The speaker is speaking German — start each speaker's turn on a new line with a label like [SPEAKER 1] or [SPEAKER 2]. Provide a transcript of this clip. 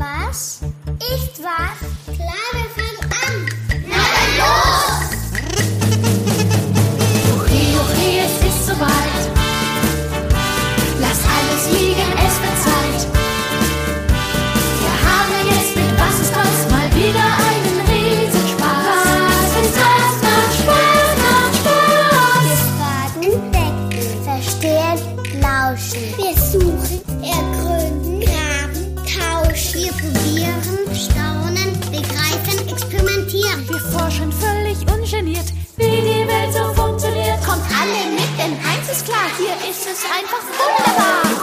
[SPEAKER 1] was? Ist was? Klar, wir fangen an. Na dann los!
[SPEAKER 2] Juchi, es ist soweit. Lass alles liegen, es wird Zeit. Wir haben jetzt mit Was ist was mal wieder einen Riesenspaß. Was ist was? Macht Spaß, macht Spaß.
[SPEAKER 1] Wir fragen, entdecken, verstehen, lauschen. Wir suchen, ergründen, graben, tauschen. Wir probieren, staunen, begreifen, experimentieren.
[SPEAKER 2] Wir forschen völlig ungeniert, wie die Welt so funktioniert. Kommt alle mit, denn eins ist klar, hier ist es einfach wunderbar.